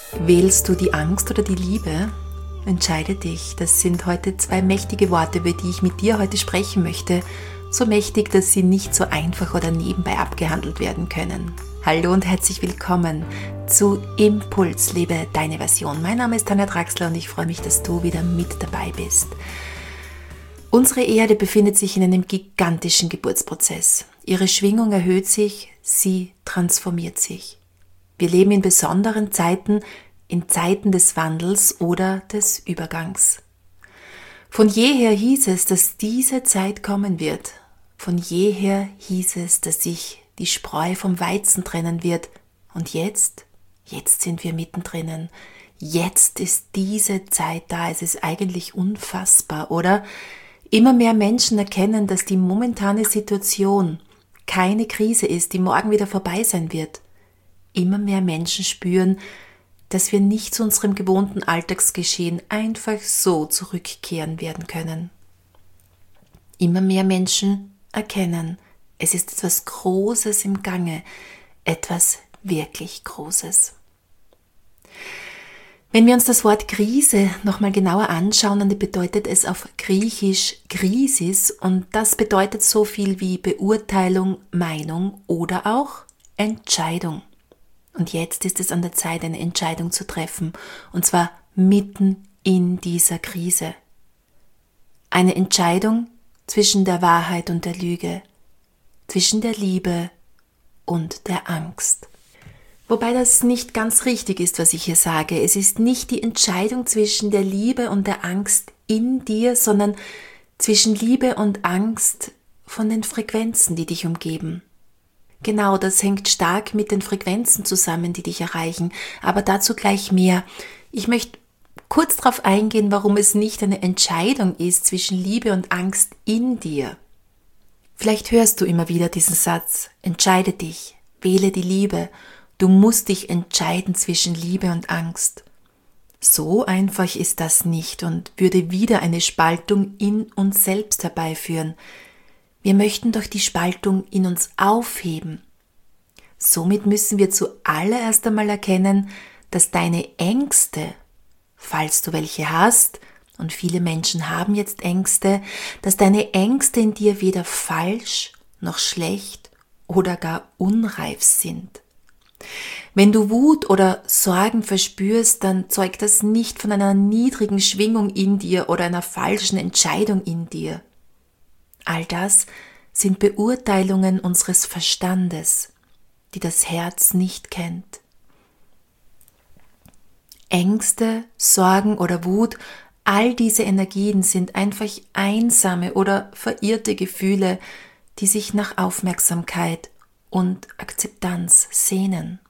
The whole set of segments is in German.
Wählst du die Angst oder die Liebe? Entscheide dich. Das sind heute zwei mächtige Worte, über die ich mit dir heute sprechen möchte. So mächtig, dass sie nicht so einfach oder nebenbei abgehandelt werden können. Hallo und herzlich willkommen zu Impuls, lebe deine Version. Mein Name ist Tanja Draxler und ich freue mich, dass du wieder mit dabei bist. Unsere Erde befindet sich in einem gigantischen Geburtsprozess. Ihre Schwingung erhöht sich, sie transformiert sich. Wir leben in besonderen Zeiten, in Zeiten des Wandels oder des Übergangs. Von jeher hieß es, dass diese Zeit kommen wird. Von jeher hieß es, dass sich die Spreu vom Weizen trennen wird. Und jetzt sind wir mittendrin. Jetzt ist diese Zeit da. Es ist eigentlich unfassbar, oder? Immer mehr Menschen erkennen, dass die momentane Situation keine Krise ist, die morgen wieder vorbei sein wird. Immer mehr Menschen spüren, dass wir nicht zu unserem gewohnten Alltagsgeschehen einfach so zurückkehren werden können. Immer mehr Menschen erkennen, es ist etwas Großes im Gange, etwas wirklich Großes. Wenn wir uns das Wort Krise nochmal genauer anschauen, dann bedeutet es auf Griechisch Krisis und das bedeutet so viel wie Beurteilung, Meinung oder auch Entscheidung. Und jetzt ist es an der Zeit, eine Entscheidung zu treffen, und zwar mitten in dieser Krise. Eine Entscheidung zwischen der Wahrheit und der Lüge, zwischen der Liebe und der Angst. Wobei das nicht ganz richtig ist, was ich hier sage. Es ist nicht die Entscheidung zwischen der Liebe und der Angst in dir, sondern zwischen Liebe und Angst von den Frequenzen, die dich umgeben. Genau, das hängt stark mit den Frequenzen zusammen, die dich erreichen, aber dazu gleich mehr. Ich möchte kurz darauf eingehen, warum es nicht eine Entscheidung ist zwischen Liebe und Angst in dir. Vielleicht hörst du immer wieder diesen Satz: Entscheide dich, wähle die Liebe, du musst dich entscheiden zwischen Liebe und Angst. So einfach ist das nicht und würde wieder eine Spaltung in uns selbst herbeiführen. Wir möchten doch die Spaltung in uns aufheben. Somit müssen wir zuallererst einmal erkennen, dass deine Ängste, falls du welche hast, und viele Menschen haben jetzt Ängste, dass deine Ängste in dir weder falsch noch schlecht oder gar unreif sind. Wenn du Wut oder Sorgen verspürst, dann zeugt das nicht von einer niedrigen Schwingung in dir oder einer falschen Entscheidung in dir. All das sind Beurteilungen unseres Verstandes, die das Herz nicht kennt. Ängste, Sorgen oder Wut, all diese Energien sind einfach einsame oder verirrte Gefühle, die sich nach Aufmerksamkeit und Akzeptanz sehnen.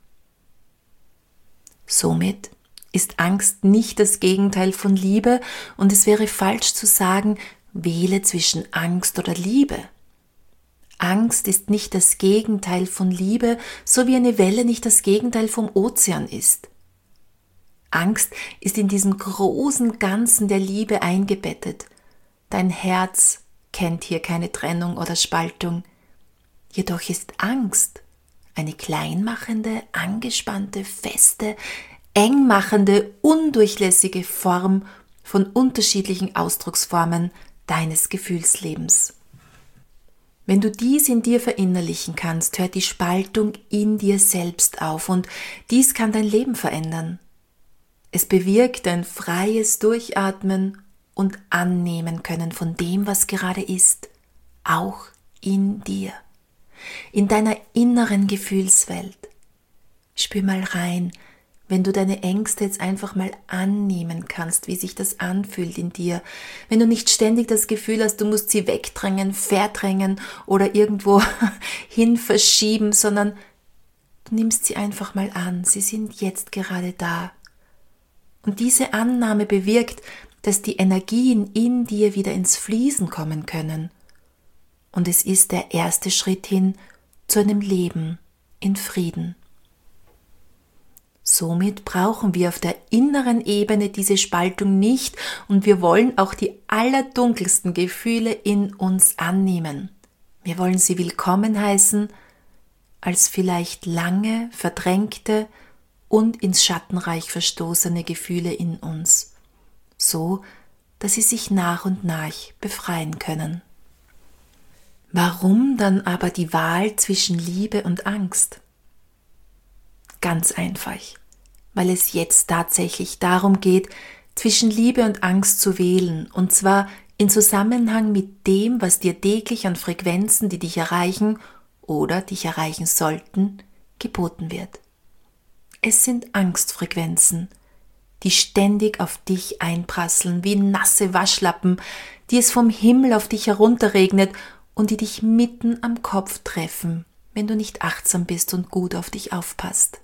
Somit ist Angst nicht das Gegenteil von Liebe und es wäre falsch zu sagen, wähle zwischen Angst oder Liebe. Angst ist nicht das Gegenteil von Liebe, so wie eine Welle nicht das Gegenteil vom Ozean ist. Angst ist in diesem großen Ganzen der Liebe eingebettet. Dein Herz kennt hier keine Trennung oder Spaltung. Jedoch ist Angst eine kleinmachende, angespannte, feste, engmachende, undurchlässige Form von unterschiedlichen Ausdrucksformen deines Gefühlslebens. Wenn du dies in dir verinnerlichen kannst, hört die Spaltung in dir selbst auf und dies kann dein Leben verändern. Es bewirkt ein freies Durchatmen und Annehmen können von dem, was gerade ist, auch in dir, in deiner inneren Gefühlswelt. Spür mal rein, wenn du deine Ängste jetzt einfach mal annehmen kannst, wie sich das anfühlt in dir. Wenn du nicht ständig das Gefühl hast, du musst sie wegdrängen, verdrängen oder irgendwo hin verschieben, sondern du nimmst sie einfach mal an. Sie sind jetzt gerade da. Und diese Annahme bewirkt, dass die Energien in dir wieder ins Fließen kommen können. Und es ist der erste Schritt hin zu einem Leben in Frieden. Somit brauchen wir auf der inneren Ebene diese Spaltung nicht und wir wollen auch die allerdunkelsten Gefühle in uns annehmen. Wir wollen sie willkommen heißen als vielleicht lange verdrängte und ins Schattenreich verstoßene Gefühle in uns, so dass sie sich nach und nach befreien können. Warum dann aber die Wahl zwischen Liebe und Angst? Ganz einfach, weil es jetzt tatsächlich darum geht, zwischen Liebe und Angst zu wählen, und zwar in Zusammenhang mit dem, was dir täglich an Frequenzen, die dich erreichen oder dich erreichen sollten, geboten wird. Es sind Angstfrequenzen, die ständig auf dich einprasseln, wie nasse Waschlappen, die es vom Himmel auf dich herunterregnet und die dich mitten am Kopf treffen, wenn du nicht achtsam bist und gut auf dich aufpasst.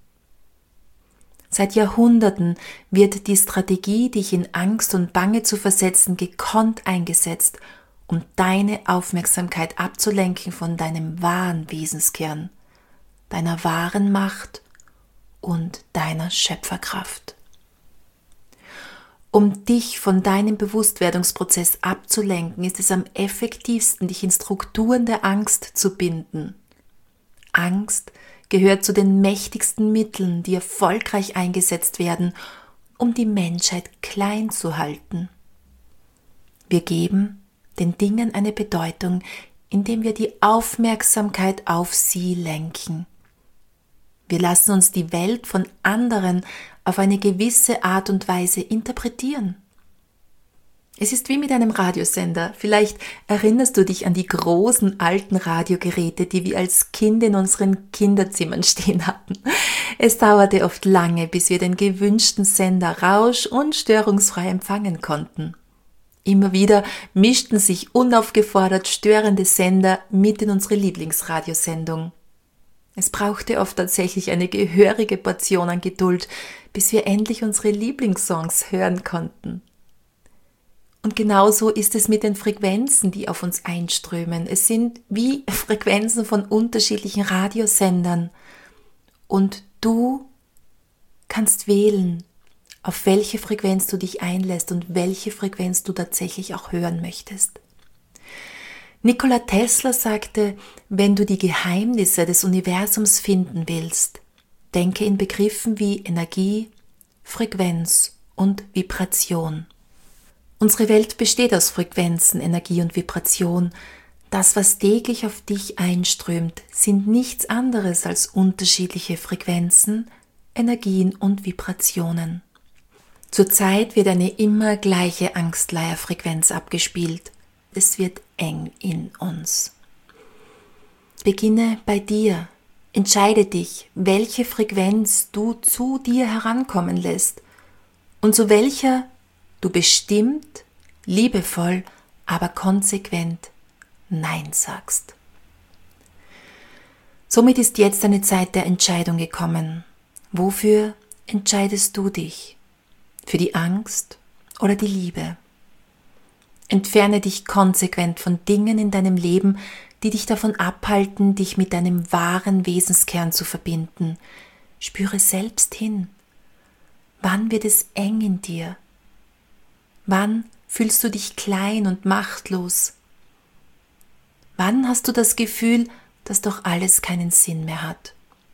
Seit Jahrhunderten wird die Strategie, dich in Angst und Bange zu versetzen, gekonnt eingesetzt, um deine Aufmerksamkeit abzulenken von deinem wahren Wesenskern, deiner wahren Macht und deiner Schöpferkraft. Um dich von deinem Bewusstwerdungsprozess abzulenken, ist es am effektivsten, dich in Strukturen der Angst zu binden. Angst gehört zu den mächtigsten Mitteln, die erfolgreich eingesetzt werden, um die Menschheit klein zu halten. Wir geben den Dingen eine Bedeutung, indem wir die Aufmerksamkeit auf sie lenken. Wir lassen uns die Welt von anderen auf eine gewisse Art und Weise interpretieren. Es ist wie mit einem Radiosender. Vielleicht erinnerst du dich an die großen alten Radiogeräte, die wir als Kind in unseren Kinderzimmern stehen hatten. Es dauerte oft lange, bis wir den gewünschten Sender rausch- und störungsfrei empfangen konnten. Immer wieder mischten sich unaufgefordert störende Sender mit in unsere Lieblingsradiosendung. Es brauchte oft tatsächlich eine gehörige Portion an Geduld, bis wir endlich unsere Lieblingssongs hören konnten. Und genauso ist es mit den Frequenzen, die auf uns einströmen. Es sind wie Frequenzen von unterschiedlichen Radiosendern. Und du kannst wählen, auf welche Frequenz du dich einlässt und welche Frequenz du tatsächlich auch hören möchtest. Nikola Tesla sagte, wenn du die Geheimnisse des Universums finden willst, denke in Begriffen wie Energie, Frequenz und Vibration. Unsere Welt besteht aus Frequenzen, Energie und Vibration. Das, was täglich auf dich einströmt, sind nichts anderes als unterschiedliche Frequenzen, Energien und Vibrationen. Zurzeit wird eine immer gleiche Angstleierfrequenz abgespielt. Es wird eng in uns. Beginne bei dir. Entscheide dich, welche Frequenz du zu dir herankommen lässt und zu welcher du bestimmt, liebevoll, aber konsequent Nein sagst. Somit ist jetzt eine Zeit der Entscheidung gekommen. Wofür entscheidest du dich? Für die Angst oder die Liebe? Entferne dich konsequent von Dingen in deinem Leben, die dich davon abhalten, dich mit deinem wahren Wesenskern zu verbinden. Spüre selbst hin. Wann wird es eng in dir? Wann fühlst du dich klein und machtlos? Wann hast du das Gefühl, dass doch alles keinen Sinn mehr hat?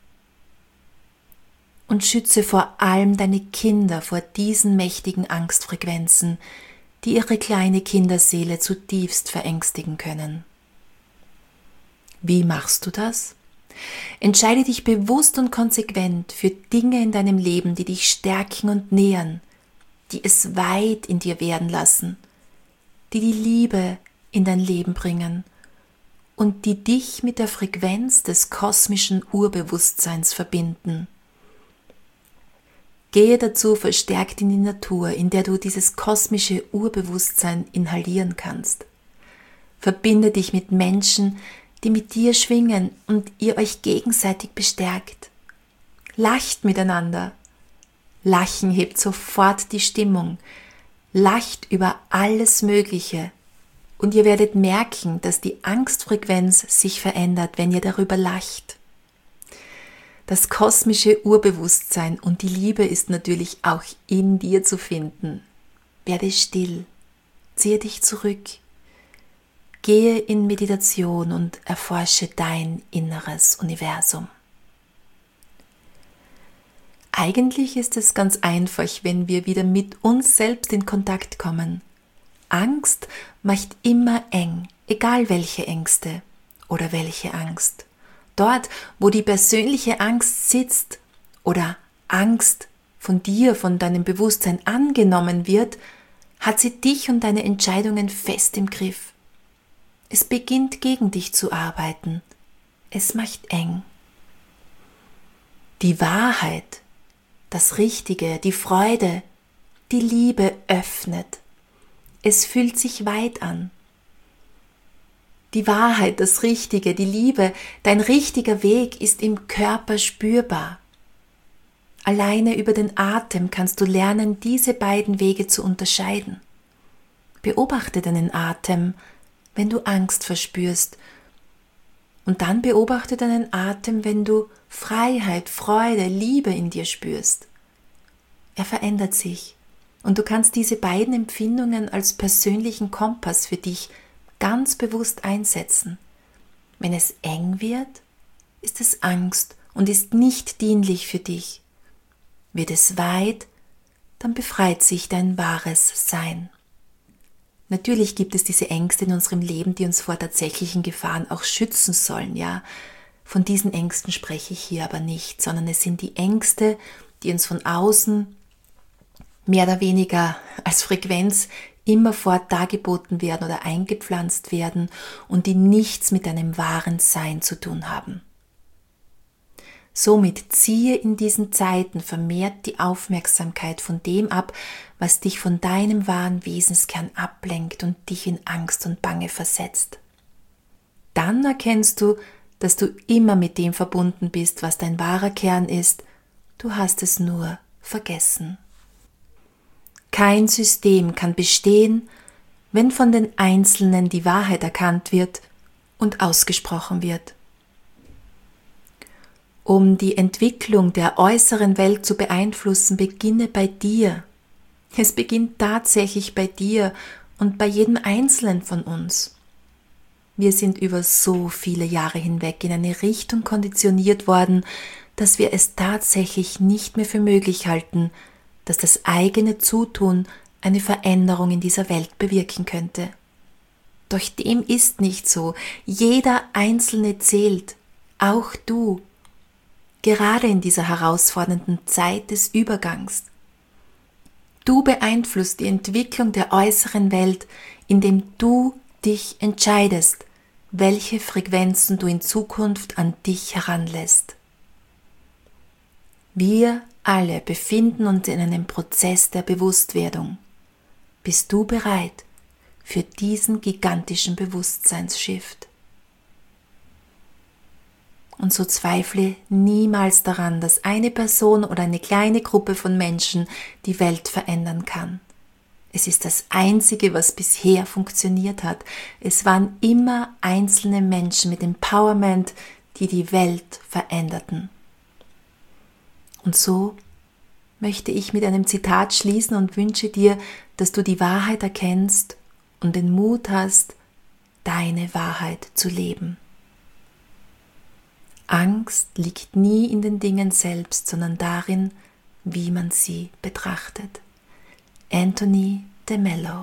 Und schütze vor allem deine Kinder vor diesen mächtigen Angstfrequenzen, die ihre kleine Kinderseele zutiefst verängstigen können. Wie machst du das? Entscheide dich bewusst und konsequent für Dinge in deinem Leben, die dich stärken und nähern, die es weit in dir werden lassen, die die Liebe in dein Leben bringen und die dich mit der Frequenz des kosmischen Urbewusstseins verbinden. Gehe dazu verstärkt in die Natur, in der du dieses kosmische Urbewusstsein inhalieren kannst. Verbinde dich mit Menschen, die mit dir schwingen und ihr euch gegenseitig bestärkt. Lacht miteinander. Lachen hebt sofort die Stimmung. Lacht über alles Mögliche. Und ihr werdet merken, dass die Angstfrequenz sich verändert, wenn ihr darüber lacht. Das kosmische Urbewusstsein und die Liebe ist natürlich auch in dir zu finden. Werde still, ziehe dich zurück, gehe in Meditation und erforsche dein inneres Universum. Eigentlich ist es ganz einfach, wenn wir wieder mit uns selbst in Kontakt kommen. Angst macht immer eng, egal welche Ängste oder welche Angst. Dort, wo die persönliche Angst sitzt oder Angst von dir, von deinem Bewusstsein angenommen wird, hat sie dich und deine Entscheidungen fest im Griff. Es beginnt gegen dich zu arbeiten. Es macht eng. Die Wahrheit, das Richtige, die Freude, die Liebe öffnet. Es fühlt sich weit an. Die Wahrheit, das Richtige, die Liebe, dein richtiger Weg ist im Körper spürbar. Alleine über den Atem kannst du lernen, diese beiden Wege zu unterscheiden. Beobachte deinen Atem, wenn du Angst verspürst. Und dann beobachte deinen Atem, wenn du Freiheit, Freude, Liebe in dir spürst. Er verändert sich. Und du kannst diese beiden Empfindungen als persönlichen Kompass für dich ganz bewusst einsetzen. Wenn es eng wird, ist es Angst und ist nicht dienlich für dich. Wird es weit, dann befreit sich dein wahres Sein. Natürlich gibt es diese Ängste in unserem Leben, die uns vor tatsächlichen Gefahren auch schützen sollen, ja. Von diesen Ängsten spreche ich hier aber nicht, sondern es sind die Ängste, die uns von außen mehr oder weniger als Frequenz immerfort dargeboten werden oder eingepflanzt werden und die nichts mit deinem wahren Sein zu tun haben. Somit ziehe in diesen Zeiten vermehrt die Aufmerksamkeit von dem ab, was dich von deinem wahren Wesenskern ablenkt und dich in Angst und Bange versetzt. Dann erkennst du, dass du immer mit dem verbunden bist, was dein wahrer Kern ist. Du hast es nur vergessen. Kein System kann bestehen, wenn von den Einzelnen die Wahrheit erkannt wird und ausgesprochen wird. Um die Entwicklung der äußeren Welt zu beeinflussen, beginne bei dir. Es beginnt tatsächlich bei dir und bei jedem Einzelnen von uns. Wir sind über so viele Jahre hinweg in eine Richtung konditioniert worden, dass wir es tatsächlich nicht mehr für möglich halten, dass das eigene Zutun eine Veränderung in dieser Welt bewirken könnte. Doch dem ist nicht so. Jeder Einzelne zählt, auch du, gerade in dieser herausfordernden Zeit des Übergangs. Du beeinflusst die Entwicklung der äußeren Welt, indem du dich entscheidest, welche Frequenzen du in Zukunft an dich heranlässt. Wir alle befinden uns in einem Prozess der Bewusstwerdung. Bist du bereit für diesen gigantischen Bewusstseinsshift? Und so zweifle niemals daran, dass eine Person oder eine kleine Gruppe von Menschen die Welt verändern kann. Es ist das Einzige, was bisher funktioniert hat. Es waren immer einzelne Menschen mit Empowerment, die die Welt veränderten. Und so möchte ich mit einem Zitat schließen und wünsche dir, dass du die Wahrheit erkennst und den Mut hast, deine Wahrheit zu leben. Angst liegt nie in den Dingen selbst, sondern darin, wie man sie betrachtet. Anthony de Mello.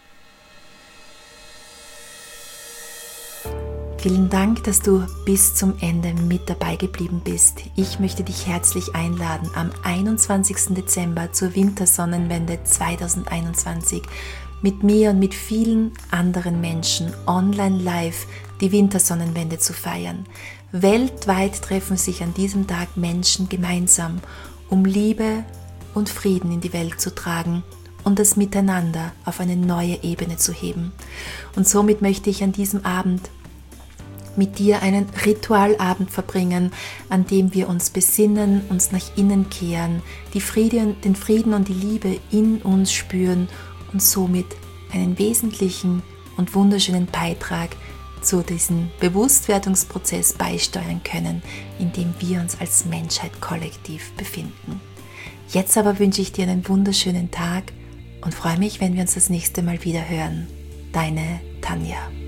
Vielen Dank, dass du bis zum Ende mit dabei geblieben bist. Ich möchte dich herzlich einladen, am 21. Dezember zur Wintersonnenwende 2021 mit mir und mit vielen anderen Menschen online live die Wintersonnenwende zu feiern. Weltweit treffen sich an diesem Tag Menschen gemeinsam, um Liebe und Frieden in die Welt zu tragen und das Miteinander auf eine neue Ebene zu heben. Und somit möchte ich an diesem Abend mit dir einen Ritualabend verbringen, an dem wir uns besinnen, uns nach innen kehren, den Frieden und die Liebe in uns spüren und somit einen wesentlichen und wunderschönen Beitrag zu diesem Bewusstwerdungsprozess beisteuern können, in dem wir uns als Menschheit kollektiv befinden. Jetzt aber wünsche ich dir einen wunderschönen Tag und freue mich, wenn wir uns das nächste Mal wieder hören. Deine Tanja.